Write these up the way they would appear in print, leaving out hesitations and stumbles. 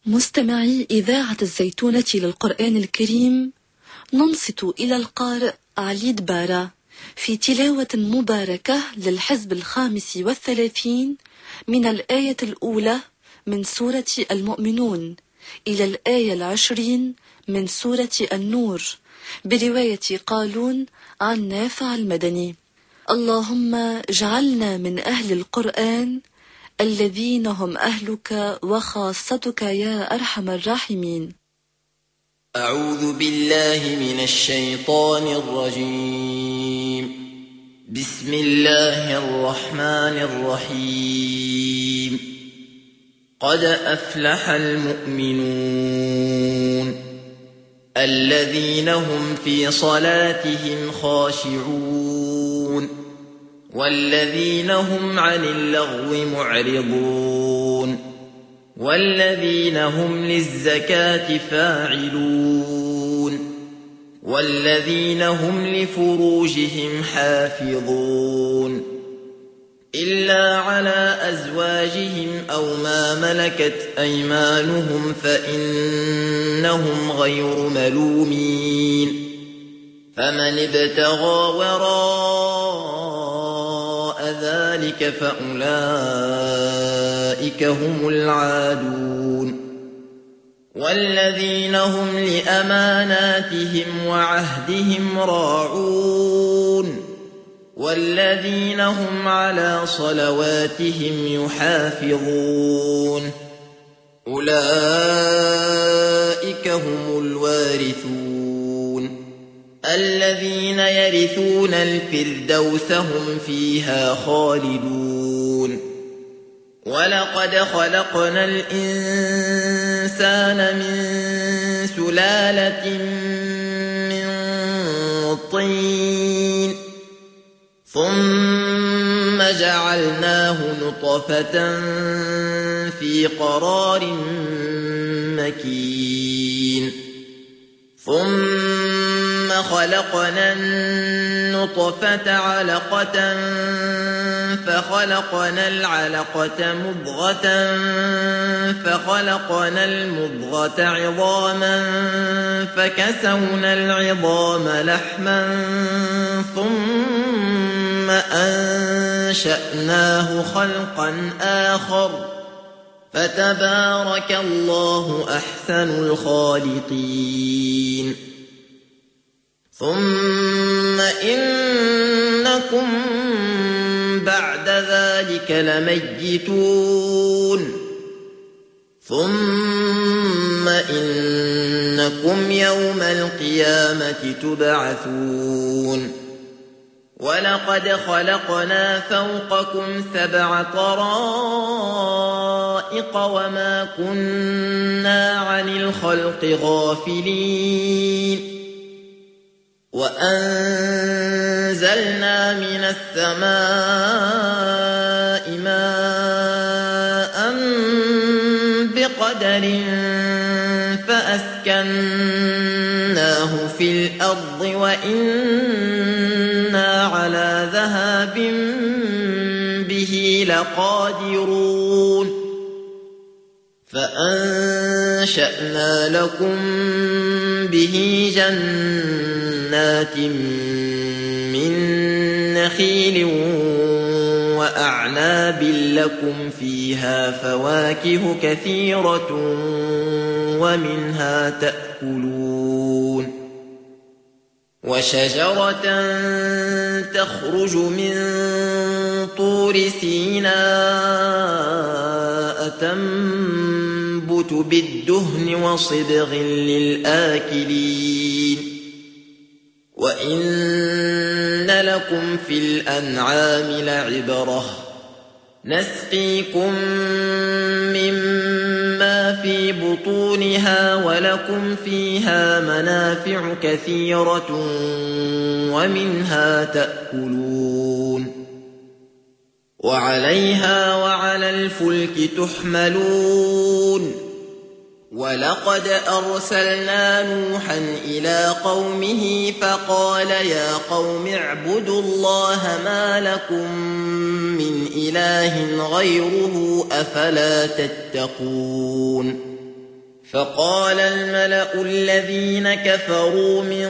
مستمعي إذاعة الزيتونة للقرآن الكريم، ننصت إلى القارئ علي دبارة في تلاوة مباركة للحزب 35 من الآية الأولى من سورة المؤمنون إلى الآية 20 من سورة النور، برواية قالون عن نافع المدني. اللهم اجعلنا من أهل القرآن الذين هم أهلك وخاصتك يا أرحم الراحمين. أعوذ بالله من الشيطان الرجيم. بسم الله الرحمن الرحيم. قد أفلح المؤمنون الذين هم في صلاتهم خاشعون والذين هم عن اللغو معرضون والذين هم للزكاة فاعلون والذين هم لفروجهم حافظون إلا على أزواجهم أو ما ملكت أيمانهم فإنهم غير ملومين. فمن ابتغى وراء ذلك فأولئك هم العادون. والذين هم لأماناتهم وعهدهم راعون والذين هم على صلواتهم يحافظون. أولئك هم الوارثون الذين يرثون الفردوس هم فيها خالدون. ولقد خلقنا الإنسان من سلالة من طين ثم جعلناه نطفة في قرار مكين ثم خلقنا النطفة علقة فخلقنا العلقة مضغة فخلقنا المضغة عظاما فكسونا العظام لحما ثم أنشأناه خلقا آخر فتبارك الله أحسن الخالقين. ثم إنكم بعد ذلك لميتون ثم إنكم يوم القيامة تبعثون. ولقد خلقنا فوقكم 7 طرائق وما كنا عن الخلق غافلين. وأنزلنا من السماء ماء بقدر فأسكناه في الأرض وإنا على ذهاب به لقادرون. فأنشأنا لكم به جنات من نخيل وأعناب لكم فيها فواكه كثيرة ومنها تأكلون. وشجرة تخرج من طور سيناء تنبت بالدهن وصبغ للآكلين. وإن لكم في الأنعام لعبرة نسقيكم مما في بطونها ولكم فيها منافع كثيرة ومنها تأكلون. وعليها وعلى الفلك تحملون. ولقد أرسلنا نوحا إلى قومه فقال يا قوم اعبدوا الله ما لكم من إله غيره أفلا تتقون. فقال الملأ الذين كفروا من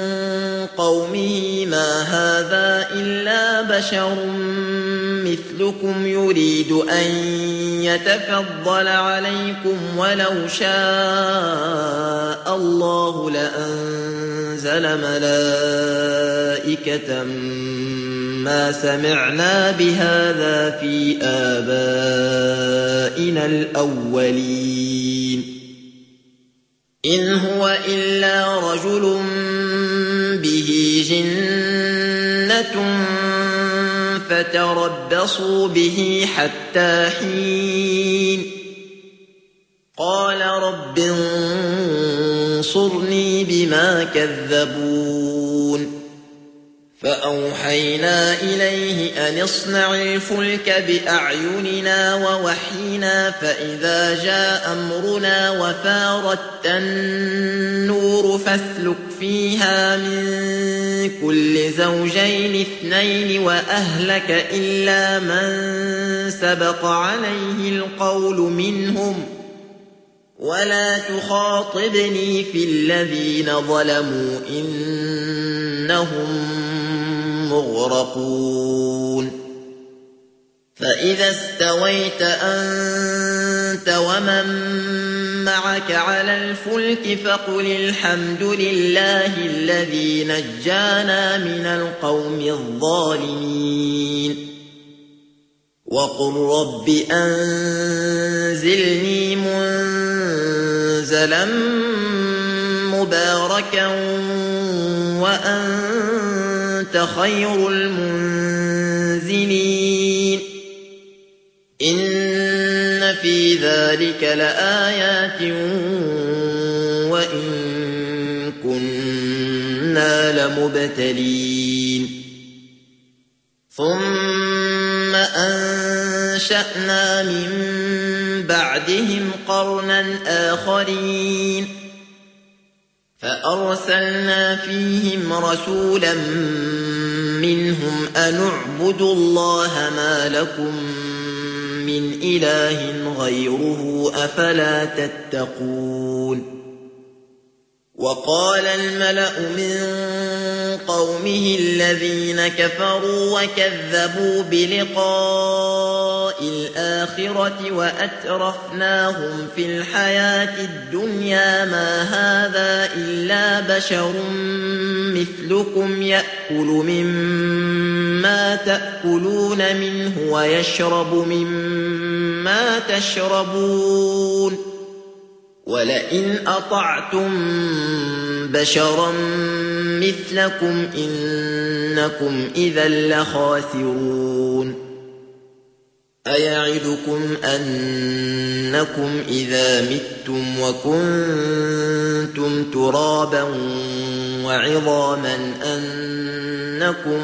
قومه ما هذا إلا بشر مثلكم يريد أن يتفضل عليكم ولو شاء الله لأنزل ملائكة ما سمعنا بهذا في آبائنا الأولين إن هو إلا رجل به جنة فتربصوا به حتى حين قال رب انصرني بما كذبون فأوحينا إليه أن اصنع الفلك بأعيننا ووحينا فإذا جاء أمرنا وفارت النور فاسلك فيها من كل زوجين اثنين وأهلك إلا من سبق عليه القول منهم ولا تخاطبني في الذين ظلموا إنهم مغرقون فإذا استويت أنت ومن معك على الفلك فقل الحمد لله الذي نجانا من القوم الظالمين وقل رب أنزلني منزلا مباركا وأنت خير المنزلين إن في ذلك لآيات وإن كنا لمبتلين ثم أنشأنا من بعدهم قرنا آخرين فأرسلنا فيهم رسولا منهم أن اعبدوا الله ما لكم من إله غيره أفلا تتقون وقال الملأ من قومه الذين كفروا وكذبوا بلقاء الآخرة وأترفناهم في الحياة الدنيا ما هذا إلا بشر مثلكم يأكل مما تأكلون منه ويشرب مما تشربون ولئن أطعتم بشرا مثلكم إنكم إذا لخاسرون أيعدكم أنكم إذا متم وكنتم ترابا وعظاما أنكم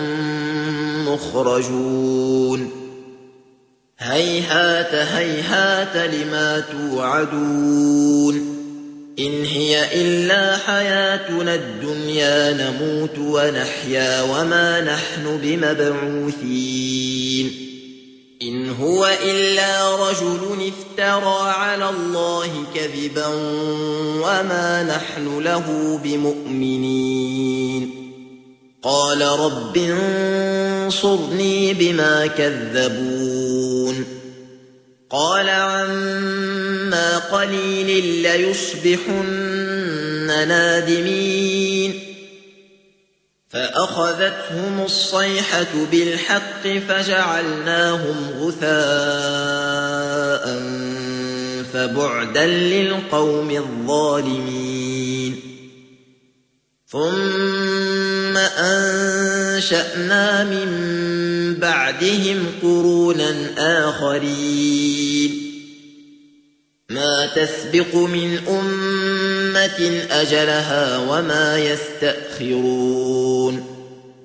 مخرجون هيهات هيهات لما توعدون إن هي إلا حياتنا الدنيا نموت ونحيا وما نحن بمبعوثين إن هو إلا رجل افترى على الله كذبا وما نحن له بمؤمنين قال رب انصرني بما كذبون قال عما قليل ليصبحن نادمين فأخذتهم الصيحة بالحق فجعلناهم غثاء فبعدا للقوم الظالمين ثم أنشأنا من بعدهم قرونا آخرين ما تسبق من أمة أجلها وما يستأخرون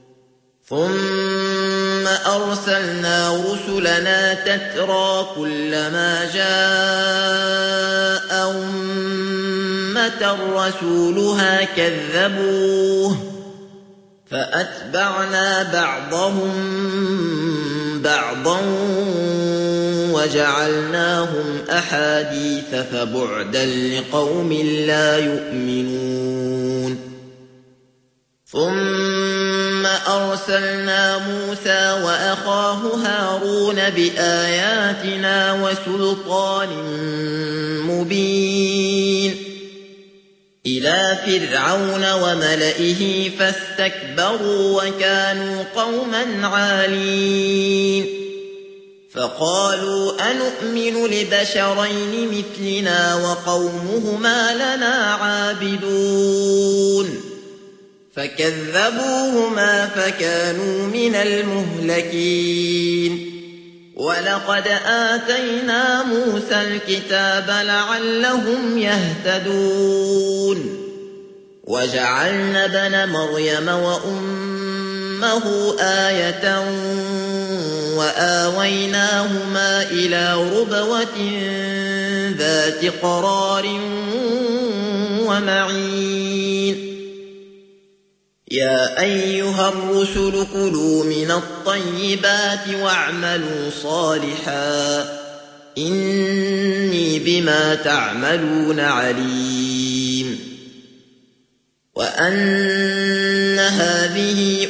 ثم أرسلنا رسلنا تترى كلما جاء أمة رسولها كذبوه فأتبعنا بعضهم بعضا وجعلناهم أحاديث فبعدا لقوم لا يؤمنون ثم أرسلنا موسى وأخاه هارون بآياتنا وسلطان مبين إلى فرعون وملئه فاستكبروا وكانوا قوما عالين فقالوا أنؤمن لبشرين مثلنا وقومهما لنا عابدون فكذبوهما فكانوا من المهلكين ولقد آتينا موسى الكتاب لعلهم يهتدون وجعلنا ابن مريم وأمه آية وآويناهما إلى ربوة ذات قرار ومعين يا أيها الرسل كلوا من الطيبات واعملوا صالحا إني بما تعملون عليم وأن هذه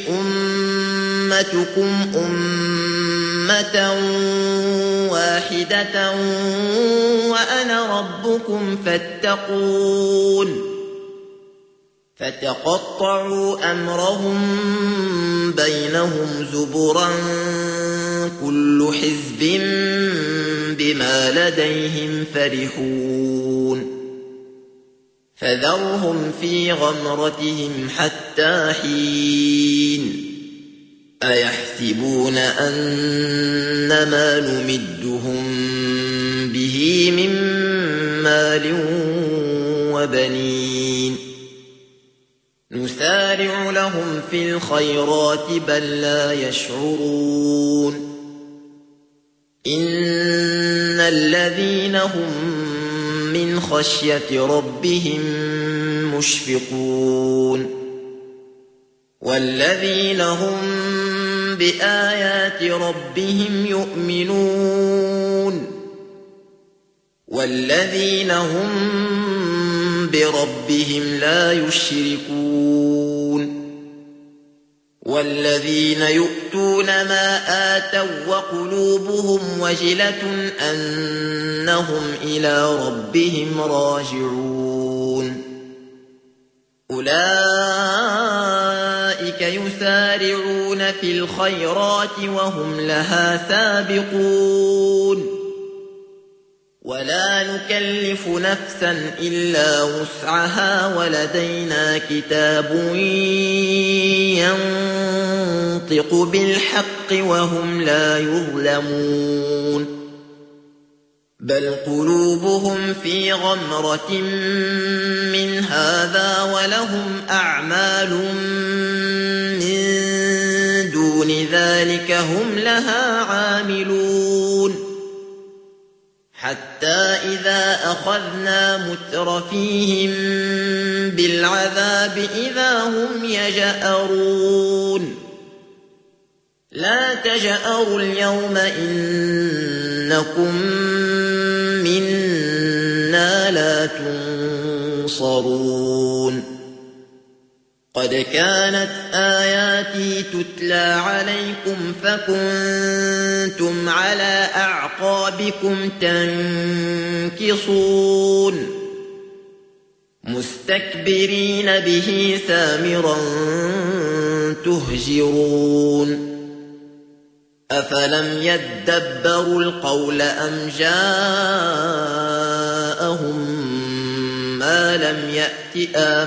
أمتكم أمة واحدة وأنا ربكم فاتقون فتقطعوا أمرهم بينهم زبرا كل حزب بما لديهم فرحون فذرهم في غمرتهم حتى حين أيحسبون أن ما نمدهم به من مال وبنين نسارع لهم في الخيرات بل لا يشعرون إن الذين هم من خشية ربهم مشفقون والذين هم بآيات ربهم يؤمنون والذين هم بربهم لا يشركون والذين يؤتون ما آتوا وقلوبهم وجلة أنهم إلى ربهم راجعون أولئك يسارعون في الخيرات وهم لها سابقون ولا نكلف نفسا إلا وسعها ولدينا كتاب ينطق بالحق وهم لا يظلمون بل قلوبهم في غمرة من هذا ولهم أعمال من دون ذلك هم لها عاملون حتى إذا أخذنا مترفيهم بالعذاب إذا هم يجأرون لا تجأروا اليوم إنكم منا لا تنصرون قد كانت آياتي تتلى عليكم فكنتم على أعقابكم تنكصون مستكبرين به سامرا تهجرون أفلم يدبروا القول أم جاءهم ما لم يأت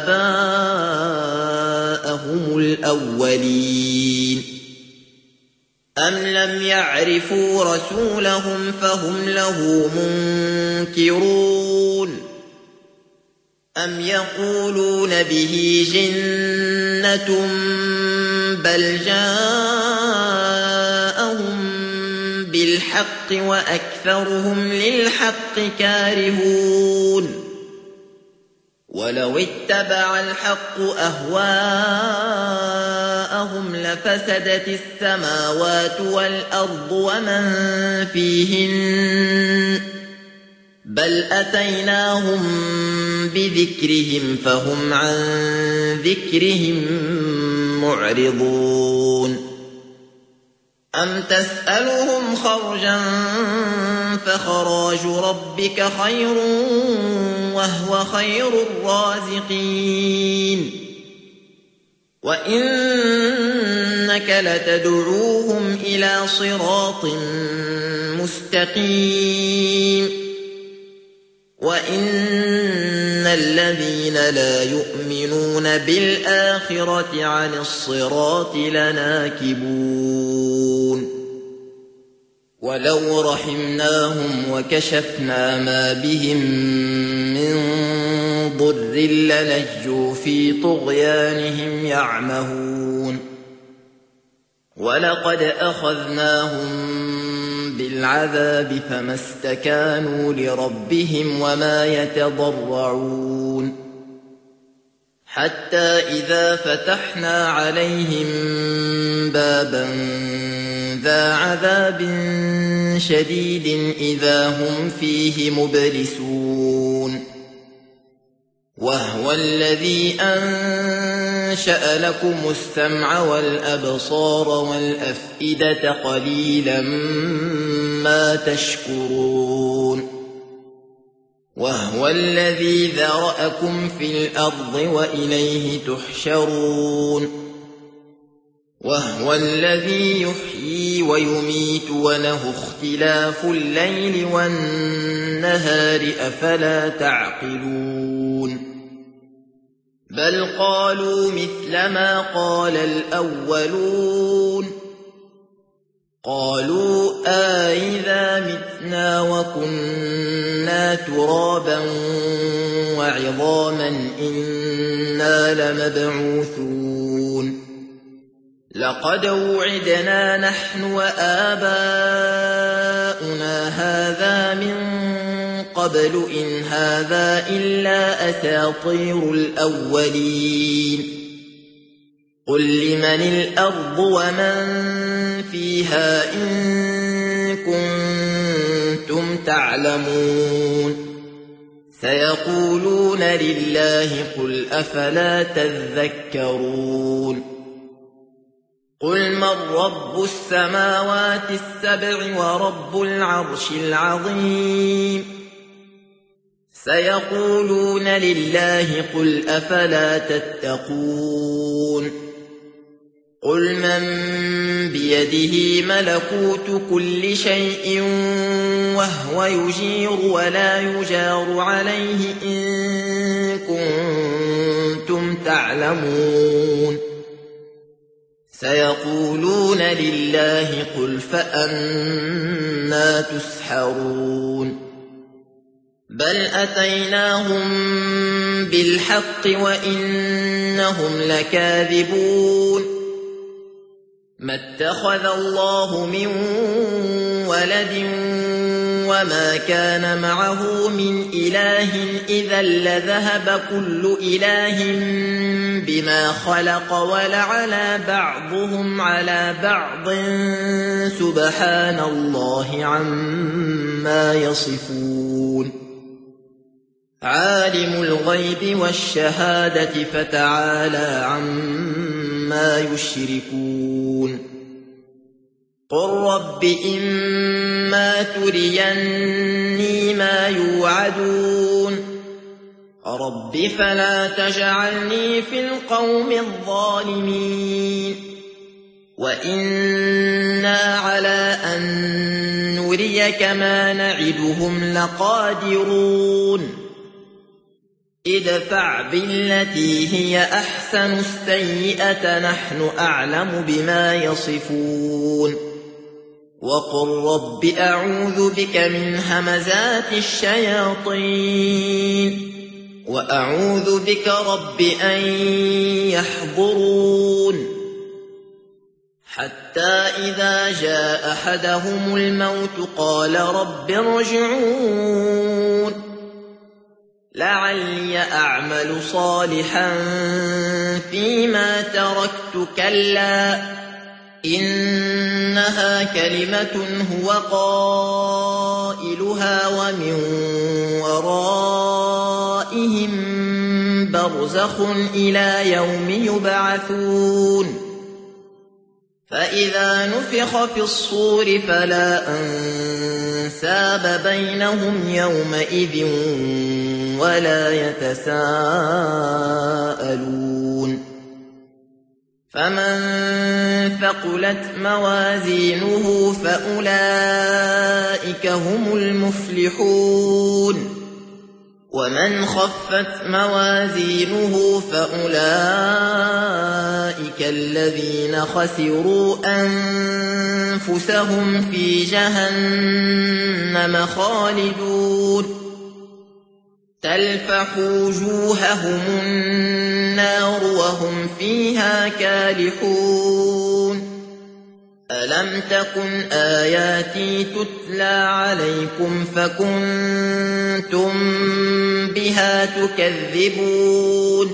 آباءهم الأولين أم لم يعرفوا رسولهم فهم له منكرون أم يقولون به جنة بل جاءهم بالحق وأكثرهم للحق كارهون ولو اتبع الحق أهواءهم لفسدت السماوات والأرض ومن فيهن بل أتيناهم بذكرهم فهم عن ذكرهم معرضون أم تسألهم خرجا فخراج ربك خير وهو خير الرازقين وإنك لتدعوهم إلى صراط مستقيم وإن الذين لا يؤمنون بالآخرة عن الصراط لناكبون ولو رحمناهم وكشفنا ما بهم من ضر للجوا في طغيانهم يعمهون ولقد أخذناهم بالعذاب فما استكانوا لربهم وما يتضرعون حتى إذا فتحنا عليهم بابا ذا عذاب شديد إذا هم فيه مبلسون وهو الذي أنشأ لكم السمع والأبصار والأفئدة قليلا ما تشكرون وهو الذي ذرأكم في الأرض وإليه تحشرون وهو الذي يحيي ويميت وله اختلاف الليل والنهار أفلا تعقلون بل قالوا مثل ما قال الأولون قالوا أإذا متنا وكنا ترابا وعظاما إنا لمبعوثون لقد وعدنا نحن وآباؤنا هذا من قبل إن هذا إلا أساطير الأولين قل لمن الأرض ومن فيها إن كنتم تعلمون سيقولون لله قل أفلا تذكرون قل من رب السماوات السبع ورب العرش العظيم سيقولون لله قل أفلا تتقون قل من بيده ملكوت كل شيء وهو يجير ولا يجار عليه إن كنتم تعلمون سيقولون لله قل فأنى تسحرون بل أتيناهم بالحق وإنهم لكاذبون ما اتخذ الله من ولد وما كان معه من إله إذا لذهب كل إله بما خلق ولعلى بعضهم على بعض سبحان الله عما يصفون عالم الغيب والشهادة فتعالى عما يشركون قل رب إما تريني ما يوعدون رب فلا تجعلني في القوم الظالمين وإنا على أن نريك ما نعدهم لقادرون ادفع بالتي هي أحسن السيئة نحن أعلم بما يصفون وقل رب أعوذ بك من همزات الشياطين وأعوذ بك رب أن يحضرون حتى إذا جاء أحدهم الموت قال رب ارجعون لعلي أعمل صالحا فيما تركت كلا إنها كلمة هو قائلها ومن ورائهم برزخ إلى يوم يبعثون فإذا نفخ في الصور فلا أنساب بينهم يومئذ ولا يتساءلون فمن ثقلت موازينه فأولئك هم المفلحون ومن خفت موازينه فأولئك الذين خسروا أنفسهم في جهنم خالدون تلفح وجوههم النار وهم فيها كالحون ألم تكن آياتي تتلى عليكم فكنتم بها تكذبون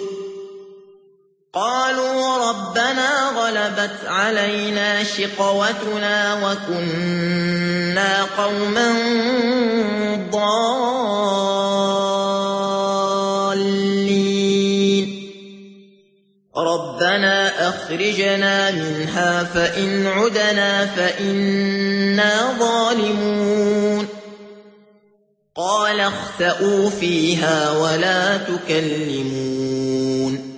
قالوا ربنا غلبت علينا شقوتنا وكنا قوما ضالين ربنا أخرجنا منها فإن عدنا فإنا ظالمون قال اخسئوا فيها ولا تكلمون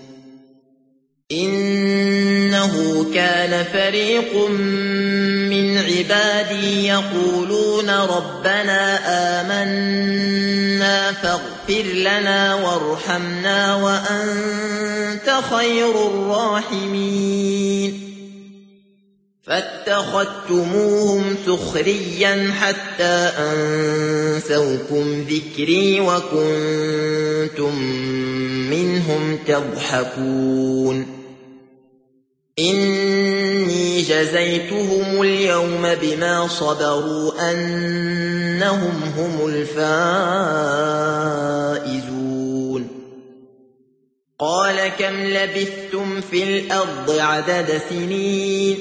إنه كان فريق من عبادي يقولون ربنا آمنا فاغفر لنا وارحمنا وأنت خير الراحمين فاتخذتموهم سخريا حتى أنسوكم ذكري وكنتم منهم تضحكون إني جزيتهم اليوم بما صبروا أنهم هم الفائزون قال كم لبثتم في الأرض عدد سنين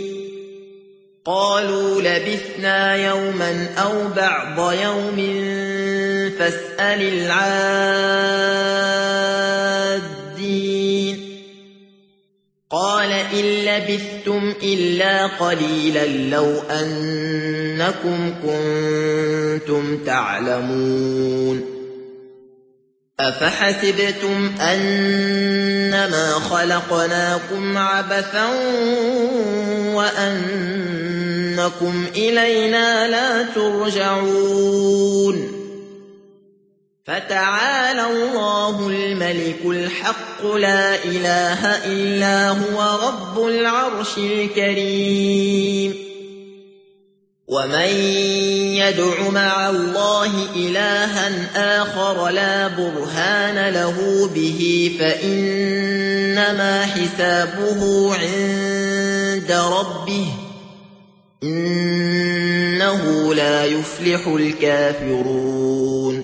قالوا لبثنا يوما أو بعض يوم فاسأل العادين قال إن لبثتم إلا قليلا لو أنكم كنتم تعلمون أفحسبتم أنما خلقناكم عبثا وأنكم إلينا لا ترجعون فتعالى الله الملك الحق لا إله إلا هو رب العرش الكريم ومن يدع مع الله إلها آخر لا برهان له به فإنما حسابه عند ربه إنه لا يفلح الكافرون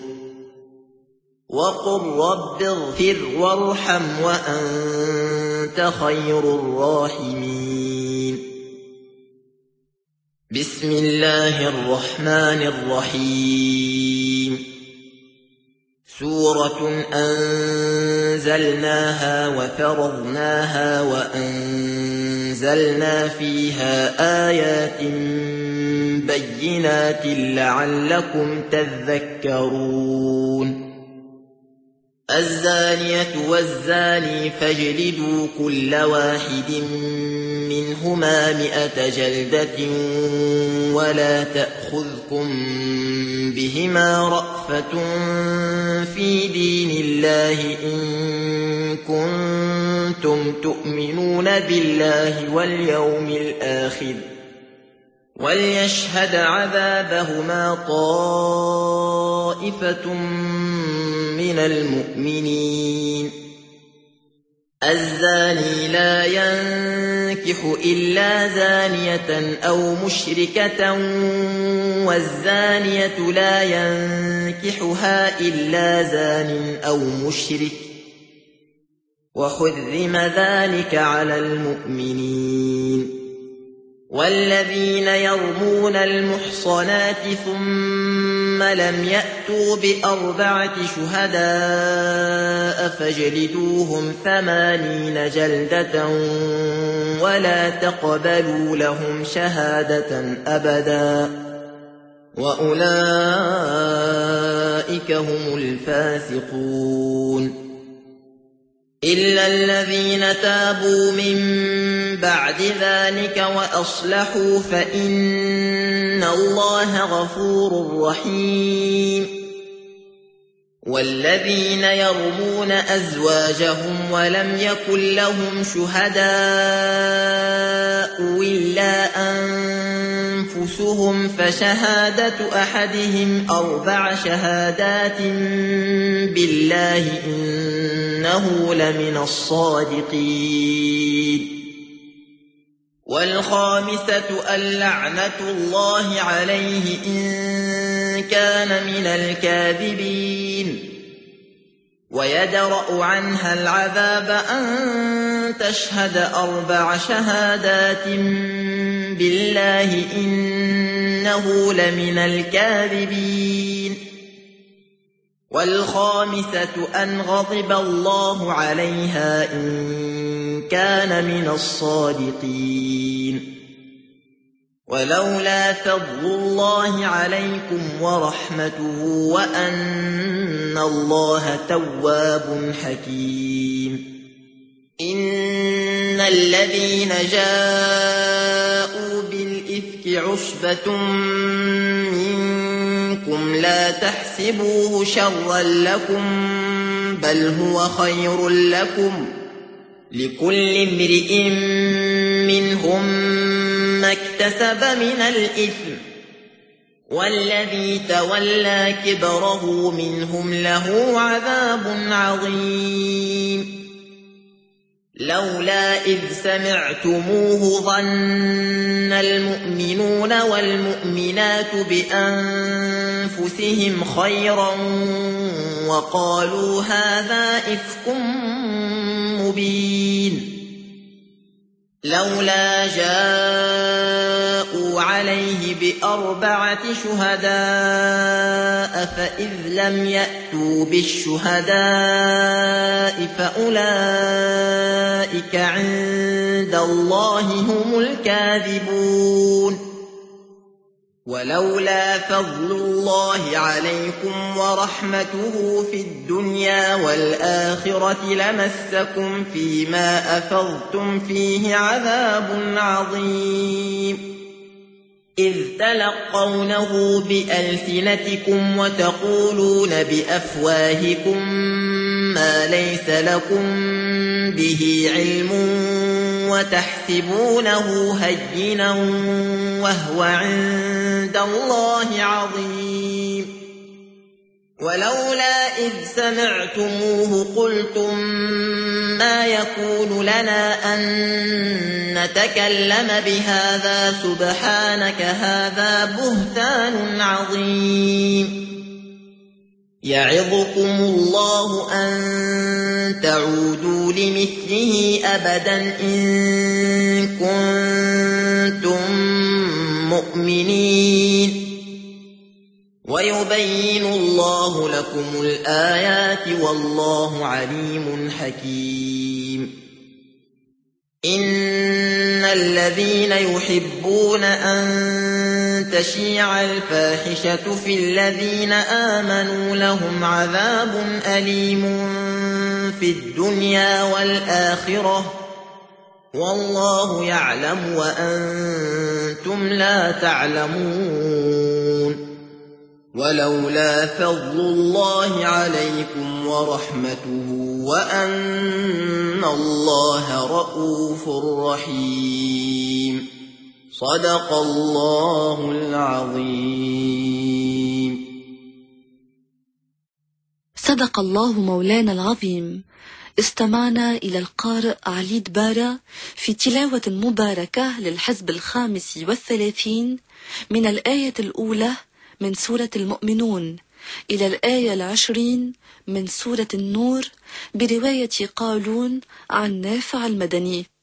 وقل رب اغفر وارحم وأنت خير الراحمين بسم الله الرحمن الرحيم سورة أنزلناها وفرضناها وأنزلنا فيها آيات بينات لعلكم تذكرون الزانية والزاني فاجلدوا كل واحد منهما 100 جلدة ولا تأخذكم بهما رأفة في دين الله إن كنتم تؤمنون بالله واليوم الآخر وليشهد عذابهما طائفة من المؤمنين الزاني لا ينكح إلا زانية أو مشركة والزانية لا ينكحها إلا زان أو مشرك وحرم ذلك على المؤمنين والذين يرمون المحصنات ثم لم يأتوا بأربعة شهداء فاجلدوهم 80 جلدة ولا تقبلوا لهم شهادة أبدا وأولئك هم الفاسقون إلا الذين تابوا من بعد ذلك وأصلحوا فإن الله غفور رحيم والذين يرمون أزواجهم ولم يكن لهم شهداء إلا أنفسهم فشهادة أحدهم 4 شهادات بالله إنه لمن الصادقين والخامسة اللعنة الله عليه إن كان من الكاذبين ويدرأ عنها العذاب أن تشهد 4 شهادات بالله إنه لمن الكاذبين والخامسة أن غضب الله عليها إن كان من الصادقين ولولا فضل الله عليكم ورحمته وأن الله تواب حكيم إن الذين جاءوا بالإفك عصبة منكم لا تحسبوه شرا لكم بل هو خير لكم لكل امرئ منهم ما اكتسب من الإثم والذي تولى كبره منهم له عذاب عظيم لولا إذ سمعتموه ظن المؤمنون والمؤمنات بأنفسهم خيرا وقالوا هذا إفك مبين لولا جاءوا عليه ب4 شهداء فإذ لم يأتوا بالشهداء فأولئك عند الله هم الكاذبون ولولا فضل الله عليكم ورحمته في الدنيا والآخرة لمسكم فيما أفضتم فيه عذاب عظيم إذ تلقونه بألسنتكم وتقولون بأفواهكم ما ليس لكم به علم وتحسبونه هينا وهو عند الله عظيم ولولا إذ سمعتموه قلتم ما يكون لنا أن نتكلم بهذا سبحانك هذا بهتان عظيم يعظكم الله أن تعودوا لمثله أبدا إن كنتم مؤمنين ويبين الله لكم الآيات والله عليم حكيم إن الذين يحبون أن تشيع الفاحشة في الذين آمنوا لهم عذاب أليم في الدنيا والآخرة والله يعلم وأنتم لا تعلمون ولولا فضل الله عليكم ورحمته وأن الله رءوف رحيم صدق الله العظيم. صدق الله مولانا العظيم. استمعنا إلى القارئ علي دبارة في تلاوة مباركة للحزب 35 من الآية الأولى من سورة المؤمنون إلى الآية 20 من سورة النور برواية قالون عن نافع المدني.